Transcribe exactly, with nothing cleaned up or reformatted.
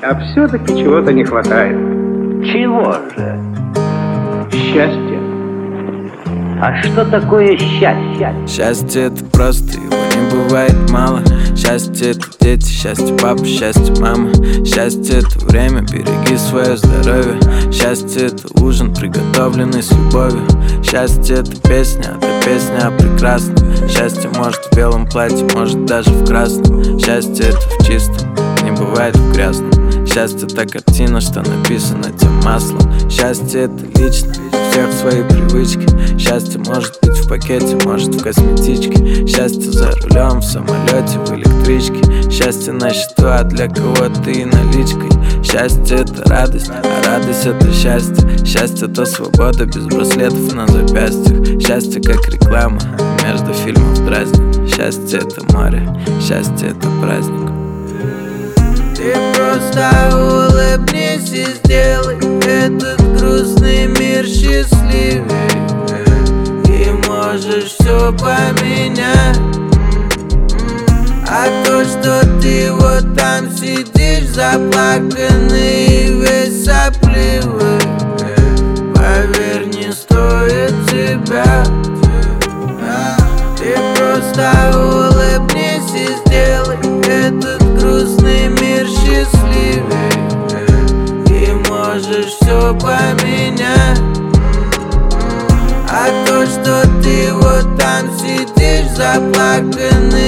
А все-таки чего-то не хватает. Чего же? Счастья. А что такое счастье? Счастье — это просто, его не бывает мало. Счастье — это дети, счастье папа, счастье мама. Счастье — это время, береги свое здоровье. Счастье — это ужин, приготовленный с любовью. Счастье — это песня, это песня о прекрасном. Счастье может в белом платье, может даже в красном. Счастье — это в чистом, не бывает в грязном. Счастье — это картина, что написана тем маслом. Счастье — это лично, у всех свои привычки. Счастье может быть в пакете, может в косметичке. Счастье за рулем, в самолете, в электричке. Счастье на счету, а для кого-то и наличкой. Счастье — это радость, а радость — это счастье. Счастье — это свобода без браслетов на запястьях. Счастье как реклама между фильмов дразнит. Счастье — это море, счастье — это праздник. Ты просто улыбнись и сделай этот грустный мир счастливее. И можешь все поменять. А то, что ты вот там сидишь заплаканный и весь сопливый, поверь, не стоит тебя. Ты просто улыбнись и сделай этот грустный мир счастливее. И можешь все поменять. А то, что ты вот там сидишь заплаканный